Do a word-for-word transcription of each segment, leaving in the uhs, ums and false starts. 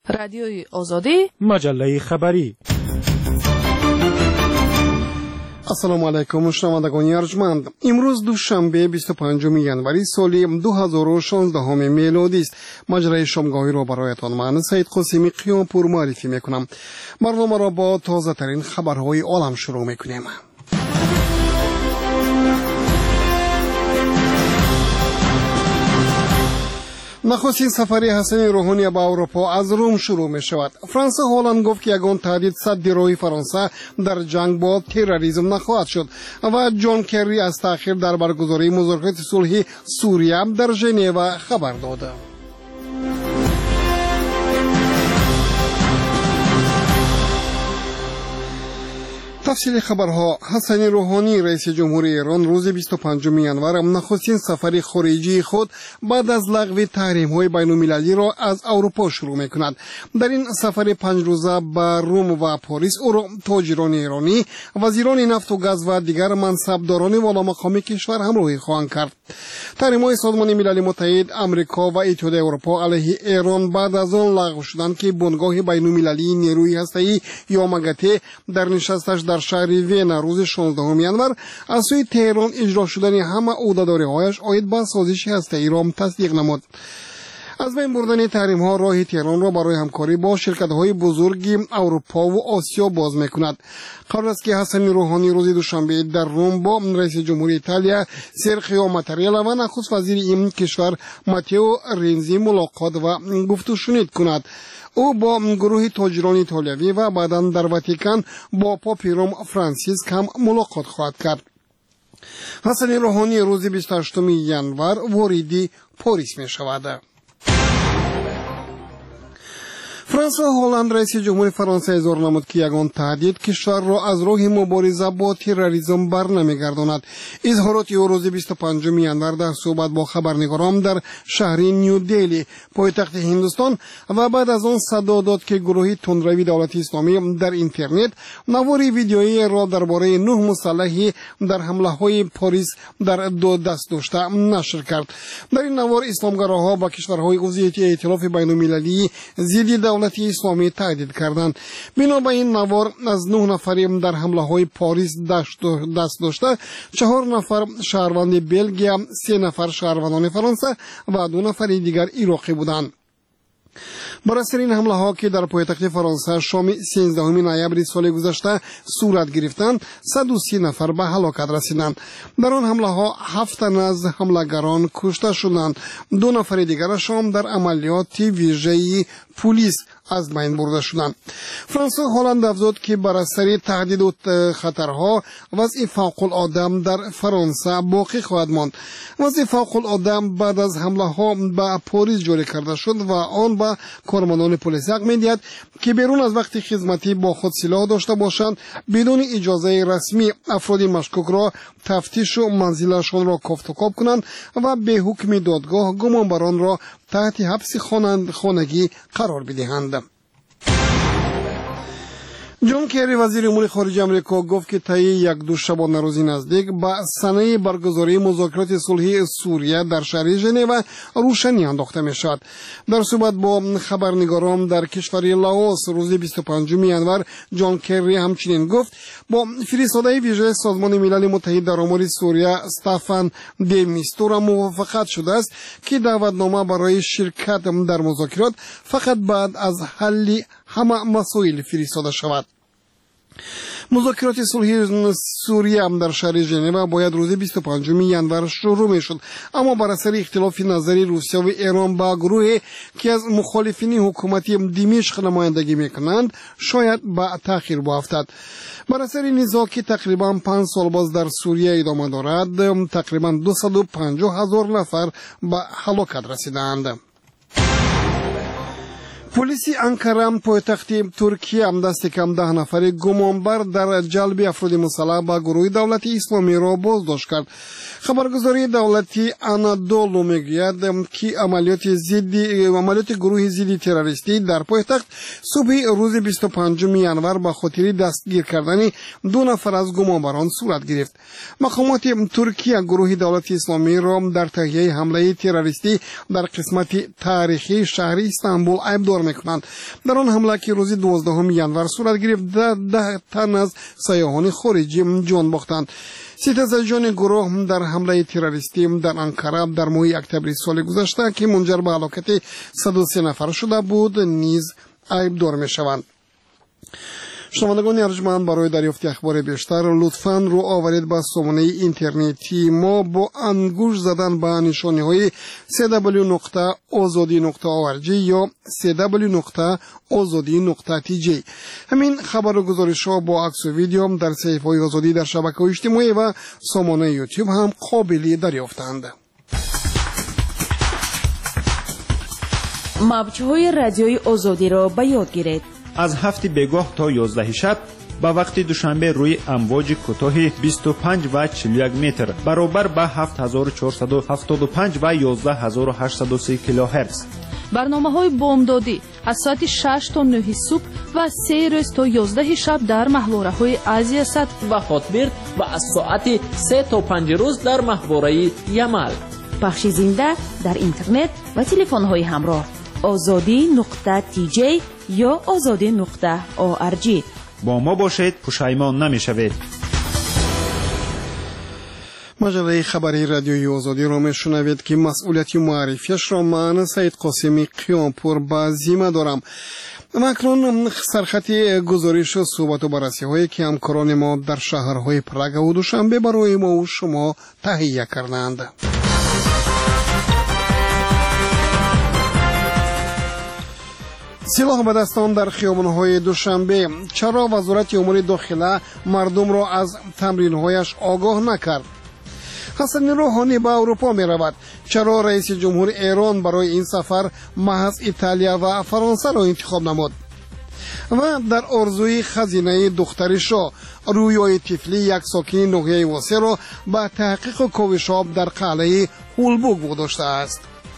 رادیوی آزادی، مجله خبری. السلام علیکم شنوندگان ارجمند. امروز دوشنبه بیست و پنجم ینوری سال دو هزار و شانزده میلادی است. مجره شامگاهی را برایتان من سید قاسمی قیامپور معرفی میکنم. برنامه را با تازه ترین خبرهای عالم شروع میکنیم. نخستین سفری حسن روحانی به اروپا از روم شروع می شود. فرانسه هلند گفت که یگان تهدید سد روی فرانسه در جنگ با تروریسم نخواهد شد و جان کری از تأخیر در برگزاری مذاکرات صلحی سوریه در ژنو خبر داد. تفصیل خبرها. حسن روحانی رئیس جمهوری ایران روز بیست و پنجم ینور نخستین سفر خارجی خود بعد از لغو تحریم‌های بین‌المللی را از اروپا شروع می‌کند. در این سفر پنج روزه به روم و پاریس او را تاجران ایرانی، وزیران نفت و گاز و دیگر منصبداران والامقام کشور همراهی خواهند کرد. تحریم‌های سازمان ملل متحد، آمریکا و اتحادیه اروپا علیه ایران بعد از آن لغو شدند که بنگاه بین‌المللی نیروی هسته‌ای یا ماگاته در نشستش در شهر وین روز شانزدهم ینور از سوی تهران اجرا شدن همه عهده‌داری‌هایش عاید به سازش هسته‌ای را تصدیق نمود. از بین بردن تحریم ها راه تهران را برای همکاری با شرکت های بزرگ اروپا و آسیا باز میکند. قرار است که حسن روحانی روز دوشنبه در روم با رئیس جمهوری ایتالیا سرخیو ماتاریلا و نخست وزیر این کشور ماتئو رنزی ملاقات و گفت و شنود کند. او با گروه تاجران ایتالیایی و بعداً در واتیکان با پاپ روم فرانسیسک هم ملاقات خواهد کرد. حسن روحانی روز بیست و هشتم ینور وارد پاریس می شود. فرانسه هلند رئیس جمهوری فرانسه اظهار نمود که یگان تهدید کشور را از راه مبارزه با تروریسم برنمیگرداند. اظهارات او روز بیست و پنجم ینور در صحبت با خبرنگاران در شهر نیو دلی پایتخت هندوستان و بعد از آن صدا داد که گروه تندروی دولت اسلامی در اینترنت نواری ویدیویی را درباره نه مسلح در حمله های پاریس در دو دست داشته نشر کرد. در این نوار اسلامگراها با کشورهای عضو ائتلاف بین‌المللی ضد دولت اسلامی تهدید کردند. بنابراین نوار از نه نفری در حمله های پاریس دست داشته، چهار نفر شهروند بلژیم، سه نفر شهروندان فرانسه و دو نفر دیگر عراقی بودند. بر اثر این حمله ها که در پایتخت فرانسه شام سیزدهم نوامبر سال گذشته صورت گرفتند، صد و سی نفر به هلاکت رسیدند. در آن حمله ها هفت تن از حملگران کشته شدند. دو نفر دیگرشان در عملیات ویژه‌ای پلیس از بین برده شدند. فرانسه هلند افزود که بر اثر تهدید و خطرها وضع فوق العاده در فرانسه باقی خواهد ماند. وضع فوق العاده بعد از حمله ها به پاریس جاری کرده شد و آن به کارمندان پلیس حق می‌دهد که بیرون از وقت خدمتی با خود سلاح داشته باشند، بدون اجازه رسمی افراد مشکوک را تفتیش و منزلشان را کافت و کاب کنند و به حکم دادگاه گمانبران را تحت حبس خانگی قرار بدهند. جان کری وزیر امور خارجه آمریکا گفت که طی یک دو شبانه روزی نزدیک به سنه برگزاری مذاکرات صلحی سوریه در شهر ژنو روشنی انداخته می شود. در صحبت با خبرنگاران در کشور لاوس روز بیست و پنجم ینور جان کری همچنین گفت با فرستاده ویژه سازمان ملل متحد در امور سوریه استفان دی میستورا موافقت شده است که دعوتنامه برای شرکت در مذاکرات فقط بعد از حل همه مسائل فرستاده شود. مذاکرات صلحی سوریه هم در شهر ژنو باید روز بیست و پنجم ینور شروع میشد، اما بر اثر اختلاف نظری روسیه و ایران با گروهی که از مخالفین حکومتی دمشق نمایندگی میکنند شاید به تأخیر بیفتد. بر اثر نزاع که تقریبا پنج سال باز در سوریه ادامه دارد، تقریبا دویست و پنجاه هزار نفر به هلاکت رسیدند. پلیس انکره پایتخت ترکیه هم دست کم ده نفر گمانبر در جلب افراد مسلح به گروه دولت اسلامی را بازداشت کرد. خبرگزاری دولتی آنادولو میگوید که عملیات ضد عملیات گروه ضد تروریستی در پایتخت صبح روز بیست و پنجم ینور به خاطر دستگیر کردن دو نفر از گمانبران صورت گرفت. مقامات ترکیه گروه دولت اسلامی را در تهیه حمله تروریستی در قسمت تاریخی شهر استانبول عیبدار میکنند. در آن حمله که روز دوازدهم ژانویه صورت گرفت ده, ده تن از سیاحان خارجی جان باختند. ستزجان گروه در حمله تروریستی در انقره در ماه اکتبر سال گذشته که منجر به هلاکت صد و سه نفر شده بود نیز عیبدار میشوند. شنوندگان ارجمند، برای دریافت اخبار بیشتر لطفاً رو آورید به سامانه اینترنتی ما با انگوش زدن به نشانی های سی دبلیو نقطه آزادی نقطه او ار جی یا سی دبلیو نقطه آزادی نقطه تی جی. همین خبر و گزارش ها با عکس و ویدیو در صفحه های آزادی در شبکه اجتماعی و سامانه یوتیوب هم قابل دریافتند. موج‌های رادیوی آزادی را به یاد گیرید. از هفت بگاه تا یازده شب با وقت دوشنبه روی امواج کوتاه بیست و پنج و چهل و یک متر برابر با هفت هزار و چهارصد و هفتاد و پنج و یازده هزار و هشتصد و سی کیلوهرتز. برنامه‌های بامدادی از ساعت شش تا نه صبح و سه روز تا یازده شب در محوره‌های آسیا صد و خاطبرد و از ساعت سه تا پنج روز در محوره یمل. پخش زنده در اینترنت و تلفن‌های همراه آزادی نقطه تی جی یا آزادی نقطه او ار جی. با ما باشید، پشیمان نمی‌شوید. مجله خبری رادیوی آزادی را میشنوید که مسئولیت معرفیش را من سید قاسمی قیامپور به ذمه دارم. ماکرون سرخط گزارش و صحبت و بررسی هایی که همکاران ما در شهرهای پراگ و دوشنبه برای ما و شما تهیه کردند. سلاح به دستان در خیابان‌های دوشنبه. چرا وزارت امور داخله مردم را از تمرین‌هایش آگاه نکرد؟ حسن روحانی به اروپا می رود. چرا رئیس جمهور ایران برای این سفر محض ایتالیا و فرانسه را انتخاب نمود؟ و در آرزوی خزینه دختر شاه، رویای طفلی یک ساکن ناحیه واسه را به تحقیق و کوشش در قلعه هولبوگ گذاشته است.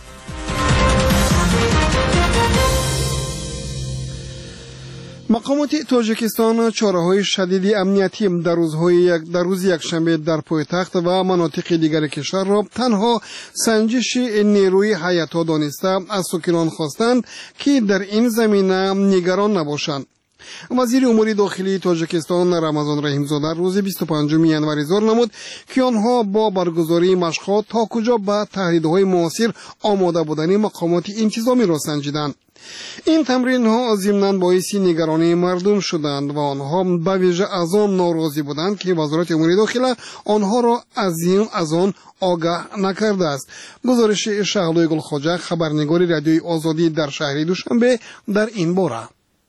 مقامات تاجیکستان چاره‌های شدید امنیتی در روزهای یک در روز یکشنبه در پایتخت و مناطق دیگر کشور را تنها سنجش نیروی حیاتی دانسته از ساکنان خواستند که در این زمینه نگران نباشند. وزیر امور داخلی تاجیکستان رمضان رحیمزاده روز بیست و پنجم ژانویه اظهار نمود که آنها با برگزاری مشق‌ها تا کجا به تهدیدهای معاصر آماده بودن مقامات انتظامی را سنجیدند. این تمرین ها ضمناً باعث نگرانی مردم شدند و آنها به ویژه از آن ناراضی بودند که وزارت امور داخله آنها را از این از آن آگاه نکرده است. گزارش شهلوی گلخواجه، خبرنگار رادیوی آزادی در شهر دوشنبه در این باره.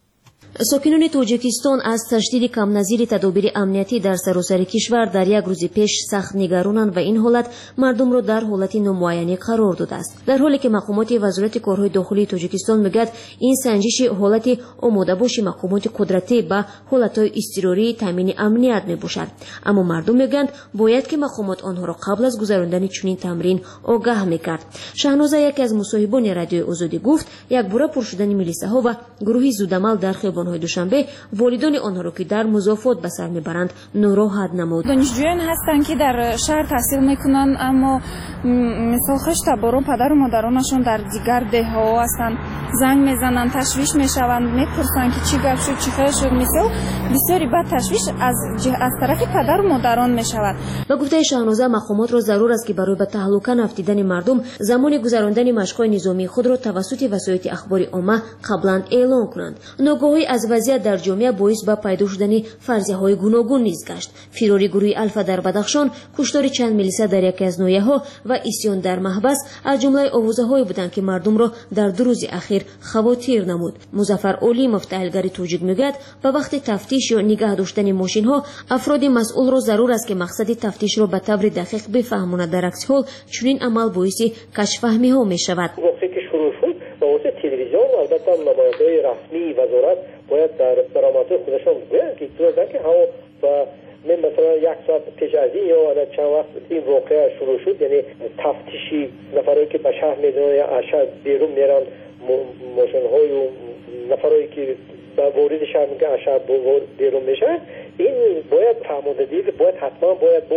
ساکنان تاجیکستان از تشدید کم نظیر تدابیر امنیتی در سراسر کشور در یک روز پیش سخت نگرانند و این حالت مردم را در حالت نامعینی قرار داده است. در حالی که مقامات وزارت کارهای داخلی تاجیکستان میگوید این سنجش حالت آماده باشی مقامات قدرتی به حالتهای اضطراری تامین امنیت میباشد، اما مردم میگویند باید که مقامات آنها را قبل از گذراندن چنین تمرین آگاه میکرد. شاهنازه یکی از مصاحبان رادیوی آزادی گفت یک باره پر شدن میلیسه ها و گروهی زودعمل در خیابان های دوشنبه والدان آنها را که در مضافات به سر میبرند ناراحت نمود. دانشجویان هستند که در شهر تحصیل میکنند، اما مثال خشت بارون پدر و مادرانشون در دیگر دهها هستند، زنگ میزنند، تشویش میشوند، میپرسند که چی گپ شد، چی خیر شد. مثال بسیاری بد تشویش از از طرف پدر و مادران میشود. با گفته شاهنازه مقامات را ضرور است که برای به تهلکه نفتیدن مردم زمان گذراندن مشق‌های نظامی خود را توسط وسایل اخباری عامه قبلا اعلام کنند. ناگاهی از وضعیت در جامعه باعث به پیدا شدن فرضیه‌های گوناگون نیز گشت. فراری گروه الفا در بدخشان، کشتار چند میلیسه در یکی از ناحیه‌ها و اسیان در محبس از جمله آوازه‌هایی بودند که مردم را در دو روز اخیر خواطر نمود. مظفر علیمov تحلیلگر توجیک میگوید به وقت تفتیش یا نگاه داشتن ماشین‌ها افراد مسئول را ضرور است که مقصد تفتیش را به طور دقیق بفهمانند. در عکس حال چنین عمل باعث کشف‌فهمی‌ها می‌شود. واسه تلویزیون و البته نماینده‌های رسمی وزارت باید در برآمدهای خودشان بگویند که اطلاع که ها و من مثلا یک ساعت پیش از این یا چند وقت این واقعه شروع شد، یعنی تفتیشی نفرایی که به شهر میدونن یا از شهر بیرون میرن، ماشین‌های و نفرایی که وارد شهر میگن از شهر بیرون میشن، این باید فهماندهی باید حتما باید باشد.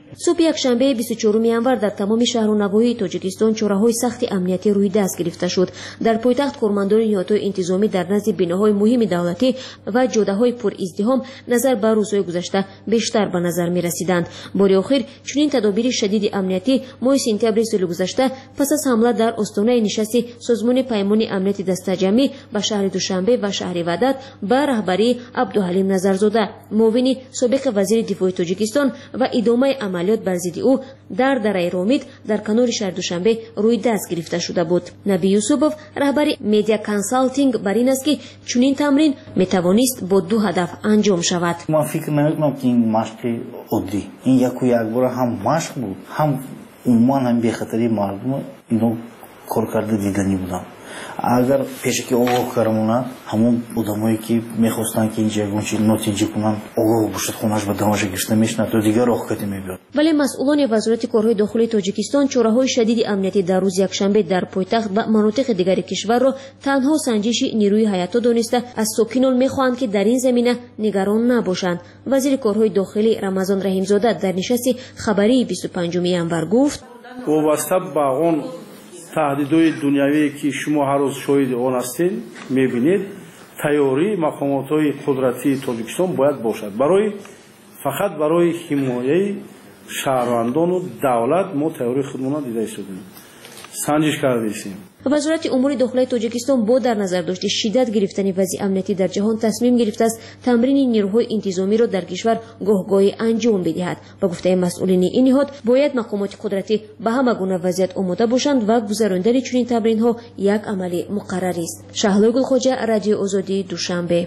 صبح یکشنبه بیست و چهارم январ در تمام شهر و نواحی تاجیکستان چوره‌های سخت امنیتی روی دست گرفته شد. در پایتخت کارمندان نیروهای انتظامی در نزد بناهای مهم دولتی و جاده‌های پر ازدحام نظر به روزهای گذشته بیشتر به نظر می‌رسیدند. بار آخر چنین تدابیر شدید امنیتی ماه سپتامبر سال گذشته پس از حمله در آستانه نشست سازمان پیمان امنیتی دسته جمعی به شهر دوشنبه و شهر وحدت به رهبری عبدالحلیم نظرزاده، معاون سابق وزیر دفاع تاجیکستان و ادامه عملیات بر ضد او در دره رامید در کنار شهر دوشنبه روی دست گرفته شده بود. نبی یوسفوف رهبر مدیا کانسالتینگ بر این است که چنین تمرین میتوانست با دو هدف انجام شود. من فکر نمی‌کنم که این مشق عادی این یک و یک بار هم مشق بود، هم عموما هم به خاطر مردم اینو کار کرده دیدنی بودم. اگر پیش که آگاه کردمونه همون آدمایی که میخواستن که اینجا یگون چیز نتیجه کنن آگاه باشد خونش به دماغش گشته میشنه تا دیگر راه کتی میبیاد. ولی مسئولان وزارت کارهای داخلی تاجیکستان چوره‌های شدید امنیتی در روز یکشنبه در پایتخت و مناطق دیگر کشور را تنها سنجش نیروی حیاتی دانسته از ساکنان میخواهند که در این زمینه نگران نباشند. وزیر کارهای داخلی رمضان رحیمزاده در نشست خبری بیست و پنجم январ گفت وابسته به اون تهدیدهای دنیوی که شما هر روز شاهد آن هستید میبینید تیاری مقامات‌های قدرتی تاجیکستان باید باشد برای فقط برای حمایت شهروندان و دولت ما تیاری خودمون دیده شدیم سنجش کرده ایم. وزارت امور داخلی تاجیکستان با در نظر داشت شدت گرفتن وضع امنیتی در جهان تصمیم گرفته است تمرین نیروهای انتظامی را در کشور گاهگاهی انجام بدهد. با گفته مسئولین این نهاد باید مقامات قدرتی به همه گونه وضعیت آماده باشند و گذراندن چنین تمرین‌ها یک عمل مقرر است. شهلا گلخواجه، رادیو آزادی، دوشنبه.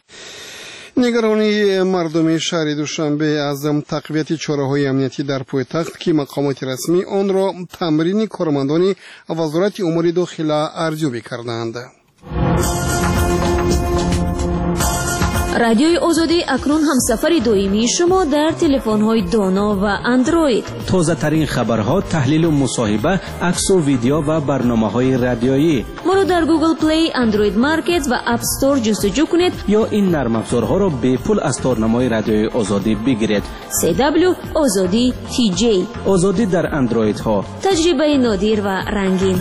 نگرانی مردم شهر دوشنبه از تقویت چاره‌های امنیتی در پایتخت که مقامات رسمی آن را تمرین کارمندان وزارت امور داخلی ارزیابی کردند. رادیوی آزادی اکنون همسفر دائمی شما در تلفن‌های دانا و اندروید. تازه ترین خبرها، تحلیل و مصاحبه، عکس و ویدیو و برنامه‌های رادیویی. ما را در گوگل پلی، اندروید مارکت و اپ استور جستجو کنید یا این نرم افزارها را به پول از تارنمای رادیوی آزادی بگیرید. سی دبلیو آزادی تی جی. آزادی در اندروید ها. تجربه نادر و رنگین.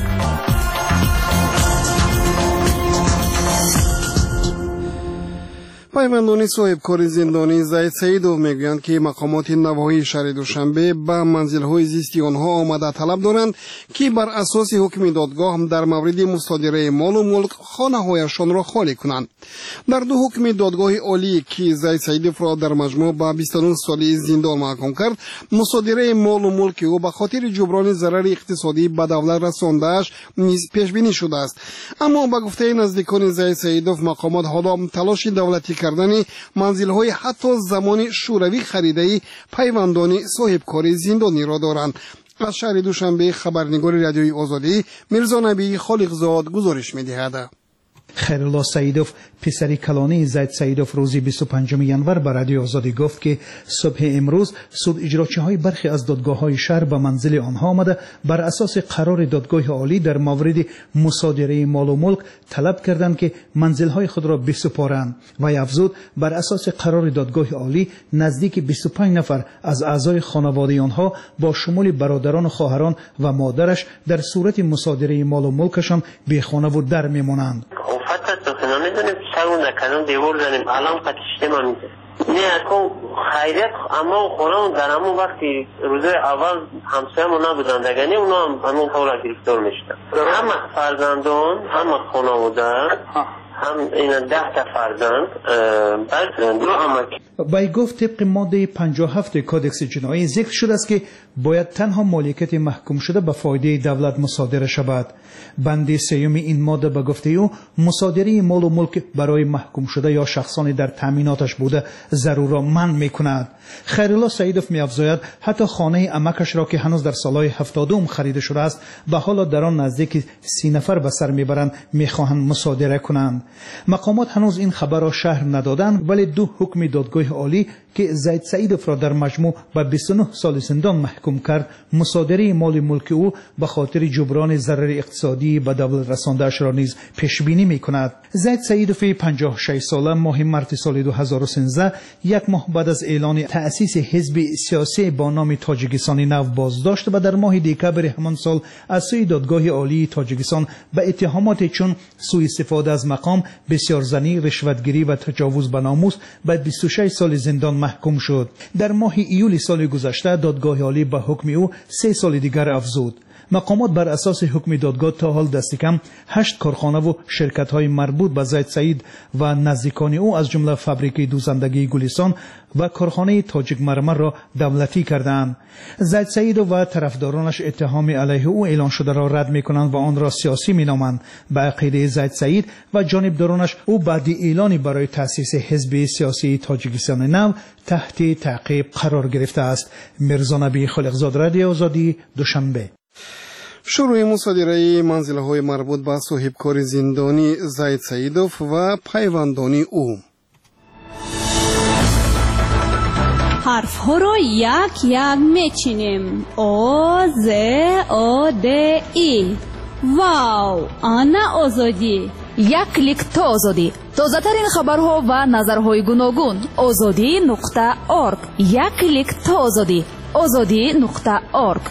پیوندانی صاحب کار زندانی زید سعیدوف میگویند که مقامات نواحی شهر دوشنبه به منزل‌های زیستی آنها آمده طلب دارند که بر اساس حکم دادگاه در مورد مصادره مال و ملک خانه‌هایشان را خالی کنند. در دو حکم دادگاه عالی که زید سعیدوف را در مجموع به بیست و نه سالی زندان محکوم کرد، مصادره مال و ملک او به خاطر جبران ضرر اقتصادی به دولت رسانده‌اش نیز پیش بینی شده است. اما به گفته نزدیکان زید سعیدوف مقامات حالا تلاش دولتی کردن منزل‌های حتی زمان شوروی خریده پیوندان صاحب کار زندانی را دارند. از شهر دوشنبه خبرنگار رادیوی آزادی میرزا نبی خالقزاد گزارش می‌دهد. خیرالله سعیدوف پسری کلانی زید سعیدوف روزی بیست و پنجم январ به رادیو آزادی گفت که صبح امروز سود اجراچی های برخی از دادگاه های شهر به منزل آنها آمده بر اساس قرار دادگاه عالی در مورد مصادره مال و ملک طلب کردند که منزل های خود را بسپارند و افزود بر اساس قرار دادگاه عالی نزدیک بیست و پنج نفر از اعضای خانواده آنها با شمول برادران و خواهران و مادرش در صورت مصادره مال و ملکشان بی خانه و در میمانند. سخنان میدونیم سرون نکنم دیوار زنیم الان قطشته ما میده نه اکن خیریت اما خونم در همون وقتی روزه اول همسایمون نبودن دگنی اونا هم همون طور گرفتار میشتن همه فرزندان همه خانواده هم این ده تا فرزند بعد دو امک بای گفت طبق ماده پنجاه و هفت کودکس جنایی ذکر شده است که باید تنها مالکیت محکوم شده به فایده دولت مصادره شود. بند سیوم این ماده به گفته او مصادره مال و ملک برای محکوم شده یا شخصانی در تامیناتش بوده ضرورا منع میکند. خیرالله سعیدوف می‌افزاید حتی خانه عمکش را که هنوز در سالهای هفتادم خریده شده است و حالا در آن نزدیک سی نفر به سر میبرند میخواهند مصادره کنند. مقامات هنوز این خبر را شهر ندادند، ولی دو حکم دادگاه عالی که زید سعیدوف را در مجموع به بیست و نه سال زندان محکوم کرد، مصادره مال ملک او به خاطر جبران ضرر اقتصادی به دولت رسانده‌اش را نیز پیش بینی می‌کند. زید سعیدوف پنجاه و شش ساله ماه مارس سال دو هزار و سیزده، یک ماه بعد از اعلان تأسیس حزب سیاسی با نام تاجیکستان نو بازداشت و در ماه دکبر همان سال از سوی دادگاه عالی تاجیکستان به اتهامات چون سوء استفاده از مقام، بسیارزنی، رشوتگیری و تجاوز به ناموس به بیست و شش سال زندان محکوم شد. در ماه ایول سال گذشته دادگاه عالی به حکم او سه سال دیگر افزود. مقامات بر اساس حکم دادگاه تا حال دست کم هشت کارخانه و شرکت‌های مربوط به زید سعید و نزدیکان او از جمله فابریکه دوزندگی گلستان و کارخانه تاجیک مرمر را دولتی کردند. زید سعید و طرفدارانش اتهام علیه او اعلان شده را رد می‌کنند و آن را سیاسی می‌نامند. به عقیده زید سعید و جانبدارانش او بعد اعلان برای تأسیس حزب سیاسی تاجیکستان نو تحت تعقیب قرار گرفته است. میرزا نبی خالقزاد، رادیو آزادی، دوشنبه. شروع مصادره منزل‌های مربوط به صاحبکار زندانی زید سعیدوف و پیوندانی او. حرف‌ها را یک یک میچینیم. او ز او د ای. واو، آنا آزادی. یک کلیک تا آزادی. تازه ترین خبرها و نظرهای گوناگون. آزادی نقطه اورگ. یک کلیک تا آزادی. آزادی نقطه اورگ.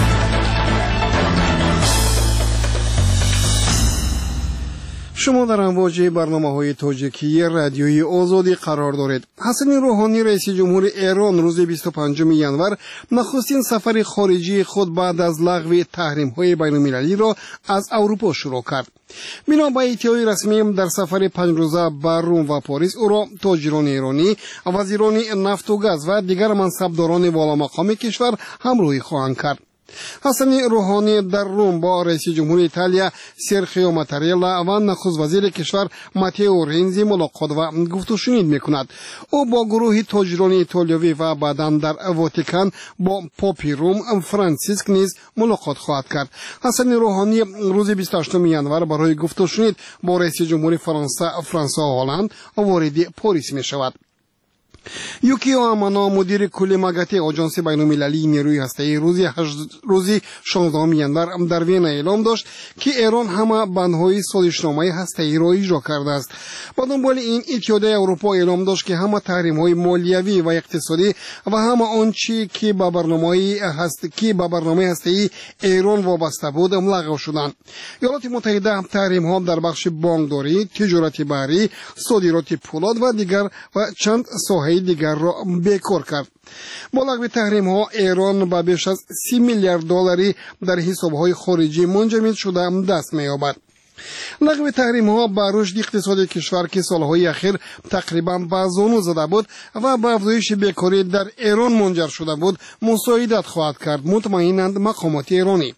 شما در امواج برنامه‌های تاجیکی رادیوی آزادی قرار دارید. حسن روحانی رئیس جمهور ایران روز بیست و پنجم ژانویه نخستین سفر خارجی خود بعد از لغو تحریم‌های بین‌المللی را از اروپا شروع کرد. بنا به اطلاع رسمی در سفر پنج روزه به روم و پاریس او را تاجران ایرانی، وزیران نفت و گاز و دیگر منصبداران والامقام کشور همراهی خواهند کرد. حسن روحانی در روم با رئیس جمهور ایتالیا سرخیو ماتاریلا و نخست وزیر کشور ماتئو رنزی ملاقات و گفت و شنید میکند. او با گروه تاجران ایتالیایی و بعداً در واتیکان با پاپ روم فرانسیسک نیز ملاقات خواهد کرد. حسن روحانی روز بیست و هشتم ژانویه برای گفت و شنید با رئیس جمهور فرانسه فرانسوا هلند وارد پاریس می شود. یوکیو امانا مدیر کل مگاتی آژانس بین‌المللی نیروی هسته‌ای روزی روزی شانزدهم ژانویه در وین اعلام داشت که ایران همه بندهای سازشنامه هسته‌ای را اجرا کرده است. با دنبال این اتحادیه اروپا اعلام داشت که همه تحریم‌های مالیوی و اقتصادی و همه آنچه که به برنامه هست که به برنامه هسته‌ای ایران وابسته بود لغو شدند. ایالات متحده تحریم‌ها در بخش بانکداری، تجارت بحری، صادرات پولاد و دیگر و چند ساحه دیگر را بیکار کرد. با لغو تحریم ها ایران به بیش از سی میلیارد دلاری در حساب های خارجی منجمد شده دست می‌یابد. لغو تحریم ها به رشد اقتصادی کشور که سالهای اخیر تقریبا به زانو زده بود و به افزایش بیکاری در ایران منجر شده بود مساعدت خواهد کرد، مطمئنند مقامات ایرانی.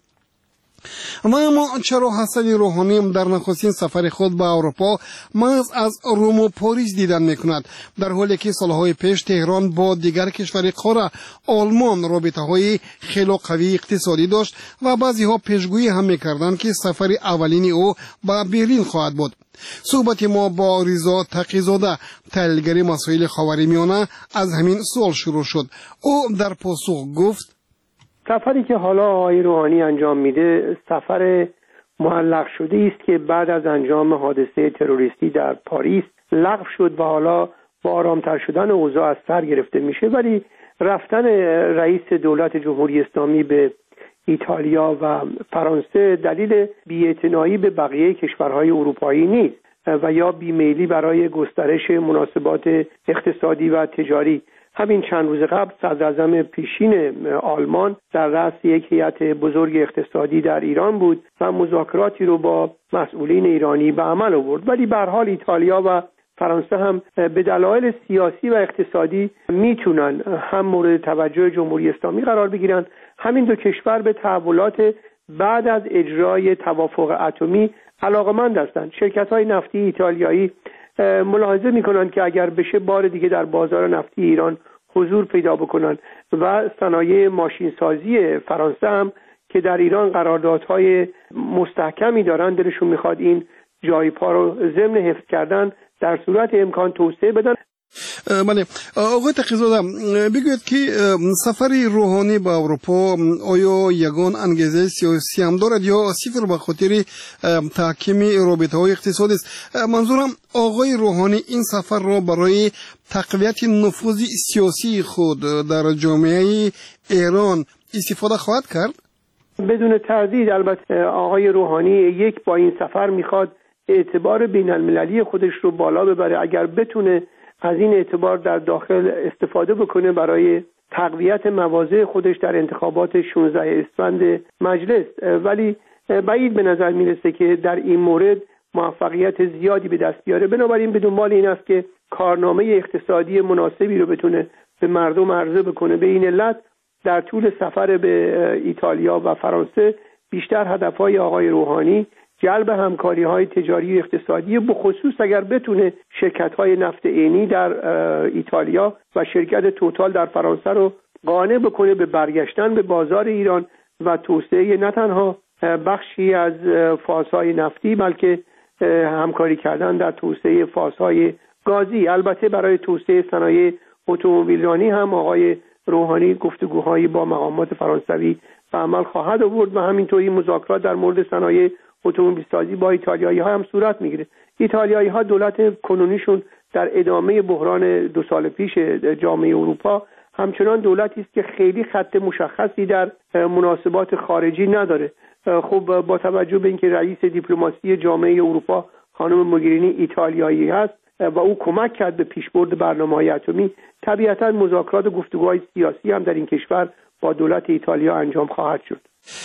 و اما چرا حسن روحانی در نخستین سفر خود به اروپا محض از روم و پاریس دیدن میکند، در حالی که سالهای پیش تهران با دیگر کشور قاره آلمان رابطه های خیلی قوی اقتصادی داشت و بعضی ها پیشگویی هم میکردند که سفر اولین او به برلین خواهد بود. صحبت ما با رضا تقی‌زاده تحلیلگر مسائل خاورمیانه از همین سوال شروع شد. او در پاسخ گفت: سفری که حالا آقای روحانی انجام میده سفر معلق شده است که بعد از انجام حادثه تروریستی در پاریس لغو شد و حالا با آرامتر شدن اوضاع از سر گرفته میشه، ولی رفتن رئیس دولت جمهوری اسلامی به ایتالیا و فرانسه دلیل بی‌اعتنایی به بقیه کشورهای اروپایی نیست و یا بیمیلی برای گسترش مناسبات اقتصادی و تجاری. همین چند روز قبل صدراعظم پیشین آلمان در رأس یک هیئت بزرگ اقتصادی در ایران بود و مذاکراتی رو با مسئولین ایرانی به عمل آورد، ولی به هر حال ایتالیا و فرانسه هم به دلایل سیاسی و اقتصادی میتونن هم مورد توجه جمهوری اسلامی قرار بگیرن. همین دو کشور به تحولات بعد از اجرای توافق اتمی علاقمند هستند. شرکت‌های نفتی ایتالیایی ملاحظه میکنند که اگر بشه بار دیگه در بازار نفتی ایران حضور پیدا بکنند و صنایع ماشینسازی فرانسه هم که در ایران قراردادهای مستحکمی دارند دلشون میخواد این جای پا رو ضمن حفظ کردن در صورت امکان توسعه بدن. بله آقای تقی‌زاده بگوید که سفر روحانی به اروپا آیا یگان انگیزه سیاسی هم دارد یا صفر به خاطر تحکیم رابطه‌های اقتصادی است؟ منظورم آقای روحانی این سفر را برای تقویت نفوذ سیاسی خود در جامعه ایران استفاده خواهد کرد؟ بدون تردید البته آقای روحانی یک با این سفر میخواد اعتبار بین المللی خودش رو بالا ببره. اگر بتونه از این اعتبار در داخل استفاده بکنه برای تقویت مواضع خودش در انتخابات شانزده اسفند مجلس، ولی بعید به نظر میرسه که در این مورد موفقیت زیادی به دست بیاره. بنابراین به دنبال این است که کارنامه اقتصادی مناسبی رو بتونه به مردم عرضه بکنه. به این علت در طول سفر به ایتالیا و فرانسه بیشتر هدفهای آقای روحانی جلب همکاری‌های تجاری و اقتصادی، بخصوص اگر بتونه شرکت‌های نفت عینی در ایتالیا و شرکت توتال در فرانسه رو قانع بکنه به برگشتن به بازار ایران و توسعه نه تنها بخشی از فازهای نفتی بلکه همکاری کردن در توسعه فازهای گازی. البته برای توسعه صنایع اتومبیلرانی هم آقای روحانی گفتگوهایی با مقامات فرانسوی به عمل خواهد آورد و همینطوری مذاکرات در مورد صنایع اتومبیل سازی با ایتالیایی ها هم صورت میگیره. ایتالیایی ها دولت کنونیشون در ادامه بحران دو سال پیش جامعه اروپا همچنان دولتی است که خیلی خط مشخصی در مناسبات خارجی نداره. خب با توجه به اینکه رئیس دیپلماسی جامعه اروپا خانم موگرینی ایتالیایی هست و او کمک کرد به پیشبرد برنامه‌های اتمی، طبیعتاً مذاکرات و گفتگوهای سیاسی هم در این کشور با دولت ایتالیا انجام خواهد شد.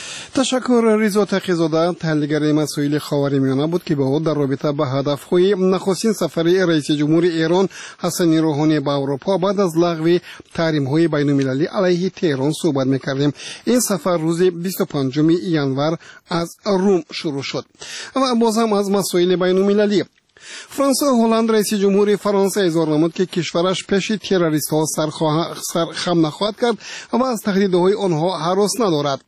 تشکر. رضا تقی‌زاده تحلیلگر مسائل خاورمیانه بود که با او در رابطه با هدف‌های نخستین سفر رئیس جمهور ایران حسن روحانی به اروپا بعد از لغو تحریم‌های بین‌المللی علیه تهران صحبت می‌کردیم. این سفر روز بیست و پنجم ژانویه از روم شروع شد. و باز هم از مسائل بین‌المللی. فرانسه هلند رئیس جمهور فرانسه اظهار نمود که کشورش پیش تروریست‌ها سرخم نخواهد کرد و از تهدیدهای آنها هراس ندارد.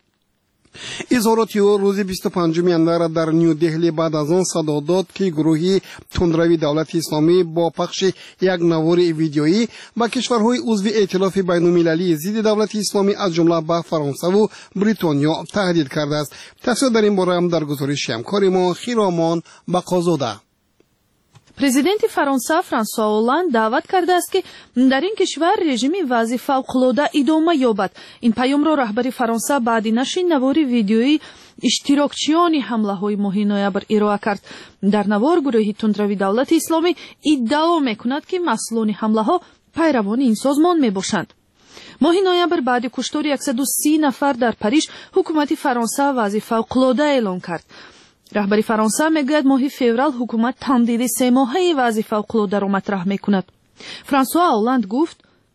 اظهارات او روز بیست و پنجم ژانویه در نیو دهلی بعد از آن صدا داد که گروهی تندروی دولت اسلامی با پخش یک نوار ویدیویی با کشورهای عضو ائتلاف بین‌المللی ضد دولت اسلامی از جمله به فرانسه و بریتانیا تهدید کرده است. تفصیل در این باره هم در گزارش همکار ما خیرامان بقازاده. президенти фаронса франсуа оланд даъват кардааст ки дар ин кишвар режими вазъи фавқулода идома ёбад. ин паёмро раҳбари фаронса баъди нашри навори видеои иштирокчиёни ҳамлаҳои моҳи ноябр ироа кард. дар навор гурӯҳи тундрави давлати исломӣ иддао мекунад ки масъулони ҳамлаҳо пайравони ин созмон мебошанд. моҳи ноябр баъди куштори яксаду си нафар дар париж ҳукумати фаронса вазъи фавқулода эълон кард. раҳбари фаронса мегӯяд моҳи феврал ҳукумат тамдиди се моҳаи вазъи фавқулодаро матраҳ мекунад. франсуа оланд гуфт: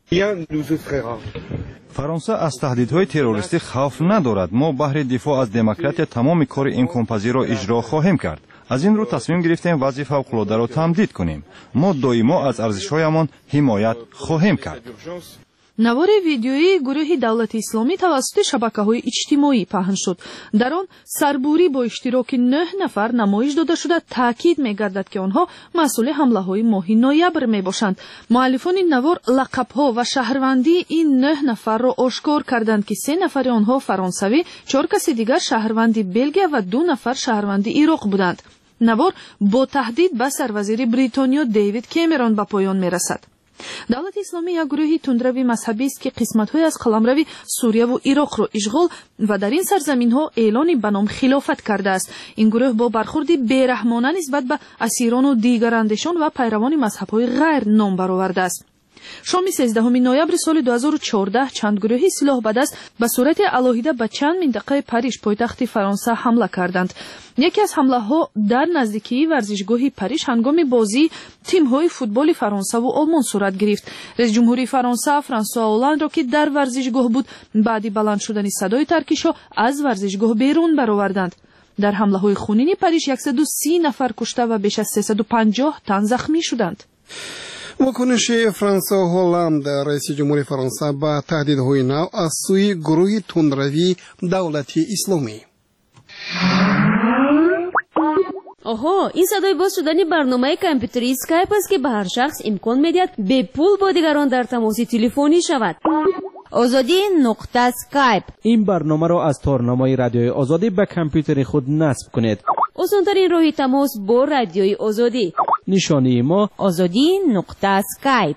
фаронса аз таҳдидҳои террористӣ хавф надорад. мо баҳри дифоъ аз демократия тамоми кори имконпазирро иҷро хоҳем кард. аз ин рӯ тасмим гирифтем вазъи фавқулодаро тамдид кунем. мо доимо аз арзишҳоямон ҳимоят хоҳем кард. навори видеои гурӯҳи давлати исломӣ тавассути шабакаҳои иҷтимоӣ паҳн шуд. дар он сарбурӣ бо иштироки нӯҳ нафар намоиш дода шуда таъкид мегардад ки онҳо масъули ҳамлаҳои моҳи ноябр мебошанд. муаллифони навор лақабҳо ва шаҳрвандии ин нӯҳ нафарро ошкор карданд ки се нафари онҳо фаронсавӣ, чор каси дигар шаҳрванди белгия ва ду нафар шаҳрванди ироқ буданд. навор бо таҳдид ба сарвазири бритониё Дэвид Кэмерон ба поён мерасад. давлати исломӣ як гурӯҳи тундрави мазҳабист ки қисматҳое аз қаламрави сурияву ироқро ишғол ва дар ин сарзаминҳо эълони ба ном хилофат кардааст. ин гурӯҳ бо бархурди бераҳмона нисбат ба асирону дигарандешон ва пайравони мазҳабҳои ғайр ном баровардааст. шоми сездаҳуми ноябри соли ду ҳазору чордаҳ чанд гурӯҳи силоҳбадаст ба сурати алоҳида ба чанд минтақаи Париж, пойтахти Фаронса, ҳамла карданд. яке аз ҳамлаҳо дар наздикии варзишгоҳи Париж ҳангоми бозии тимҳои футболи Фаронсаву Олмон сурат гирифт. раисҷумҳури Фаронса Франсуа Оландро ки дар варзишгоҳ буд, баъди баланд шудани садои таркишҳо аз варзишгоҳ берун бароварданд. дар ҳамлаҳои хунини Париж яксаду си нафар кушта ва беш аз сесаду панҷоҳ тан захмӣ шуданд. واکنش فرانسه و هلند رئیس جمهور فرانسه با تهدیدهای نو از سوی گروه تندروی دولتی اسلامی. آها، این صدای باز شدن برنامه کامپیوتری اسکایپ است که به هر شخص امکان میدهد به پول با دیگران در تماس تلفنی شود. آزادی نقطه اسکایپ. این برنامه را از تارنمای رادیوی آزادی به کامپیوتر خود نصب کنید. آسان‌ترین راه تماس با رادیوی آزادی. نشانی ما آزادی نقطه اسکایپ.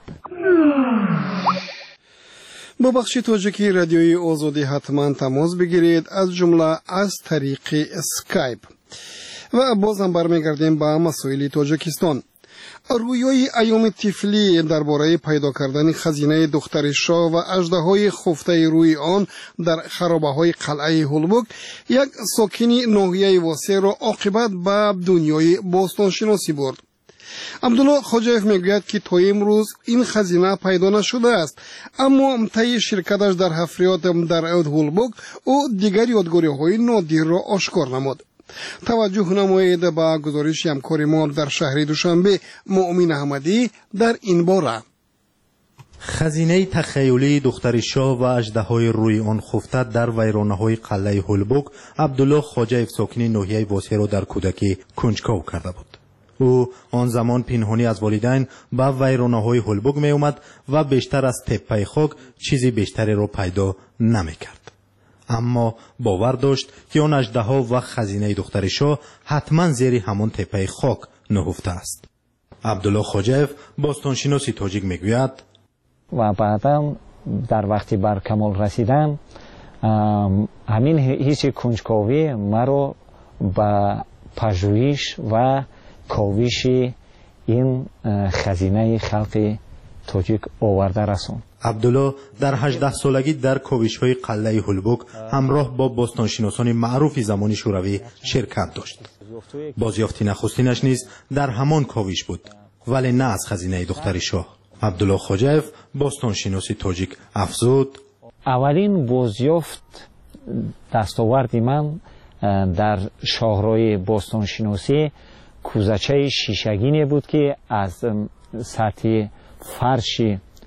با بخش تاجیکی رادیوی آزادی حتما تماس بگیرید، از جمله از طریق اسکایپ. و بازم برمیگردیم به مسائل تاجیکستان. رویای ایام طفلی درباره پیدا کردن خزینه دختر شاه و اژدهای خفته روی آن در خرابه‌های قلعه هولبوک یک ساکنی ناحیه واسه را عاقبت به دنیای باستان شناسی برد. عبدالله خوجایف میگوید که تا امروز این خزینه پیدا نشده است، اما طی شرکتش در حفریات در هولبوک او دیگر یادگاری‌های نادر را آشکار نمود. توجه نمایید به گزارش همکار ما در شهر دوشنبه مؤمن احمدی در این باره. خزینه تخیلی دختر شاه و اژدهای روی آن خفته در ویرانه‌های قلعه هولبوک عبدالله خوجایف ساکن ناحیه واسه را در کودکی کنجکاو کرده بود. او آن زمان پنهانی از والدین به ویرانه‌های هولبوک می اومد و بیشتر از تپه خاک چیزی بیشتری را پیدا نمی کرد. اما باور داشت که آن اژدها و خزینه دختر شاه حتما زیر همان تپه خاک نهفته است. عبدالله خوجایف باستانشناسی تاجیک میگوید و بعدا در وقتی بر کمال رسیدم همین حس کنجکاوی مرا به پژوهش و کاوش این خزینه خلق تاجیک آورده رسوند. عبدالله در هجده سالگی در کاوش‌های قلعه هولبوک همراه با باستانشناسان معروف زمان شوروی شرکت داشت. بازیافت نخستینش نیز در همان کاوش بود، ولی نه از خزینه دختر شاه. عبدالله خوجایف باستانشناسی تاجیک افزود: اولین بازیافت دستاورد من در شاهراه باستانشناسی کوزچه شیشگینی بود که از سطح فرش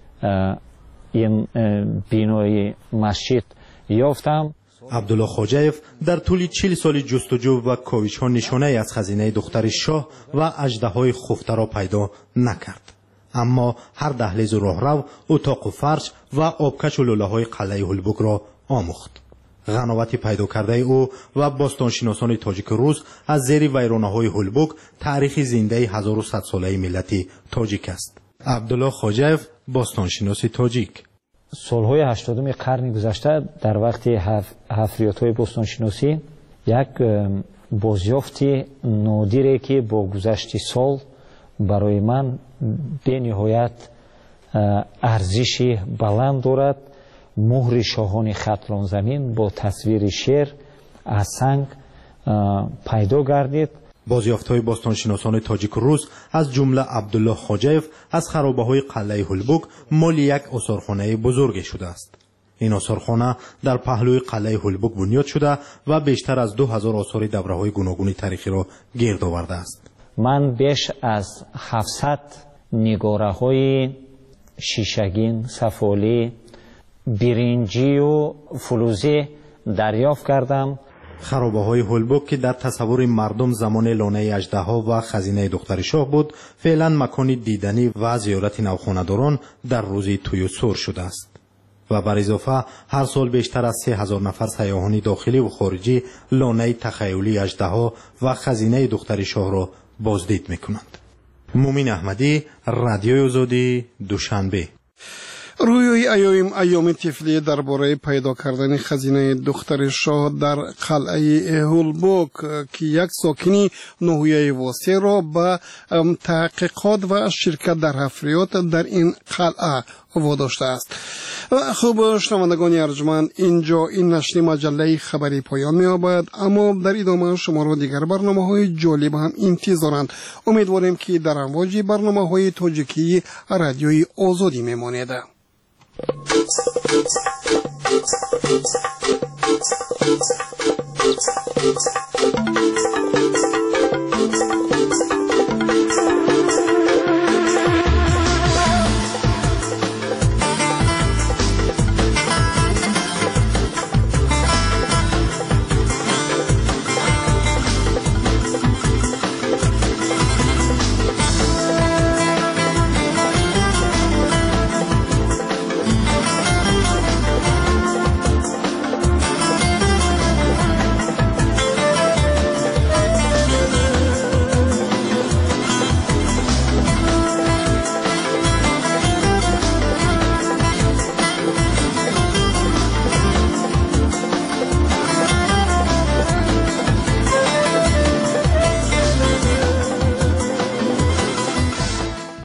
این بینای مسجد یافتم. عبدالله خوجایف در طول چهل سال جستجو و کاوش ها نشانه از خزینه دختر شاه و اژدهای خفته را پیدا نکرد، اما هر دهلیز و راهرو، اتاق و فرش و آبکش و لوله های قلعه هولبوک را آموخت. غناوت پیدا کرده او و باستانشناسان تاجیک روز از زیر ویرانه‌های هولبوک تاریخ زنده هزار و صد ساله ملت تاجیک است. عبدالله خوجایف باستانشناس تاجیک: سالهای هشتادم قرن گذشته در وقت حفریات‌های باستانشناسی یک بازیافت نادری که با گذشت سال برای من به نهایت ارزش بلند دارد، مهر شاهان خطران زمین با تصویر شعر از سنگ پیدا گردید. بازیافت‌های باستانشناسان تاجیک روز از جمله عبدالله خوجایف از خرابه‌های قلعه هولبوک مال یک آثارخانه بزرگ شده است. این آثارخانه در پهلوی قلعه هولبوک بنیاد شده و بیشتر از دو هزار آثار دوره‌های گوناگون تاریخی را گرد آورده است. من بیش از هفتصد نگاره‌های شیشگین، سفالی، برنجی و فلوزی دریافت کردم. خرابه‌های هولبوک که در تصور مردم زمان لانه اژدها و خزینه دختر شاه بود، فعلا مکان دیدنی و زیارت نوخانه‌داران در روز توی سور شده است و بر اضافه هر سال بیشتر از سه هزار نفر سیاحان داخلی و خارجی لانه تخیلی اژدها و خزینه دختر شاه را بازدید می‌کنند. مؤمن احمدی، رادیوی آزادی، دوشنبه. رویای ایام ایام طفلی درباره پیدا کردن خزینه دختر شاه در قلعه هولبوک که یک ساکنی ناحیه واسه را به تحقیقات و شرکت در حفریات در این قلعه واداشته است. خوب شنوندگان ارجمند، اینجا این نشر مجله خبری پایان می‌یابد، اما در ادامه شما را دیگر برنامه‌های جالب هم انتظارند. امیدواریم که در امواج برنامه‌های تاجیکی رادیوی آزادی میمانید. Thank you.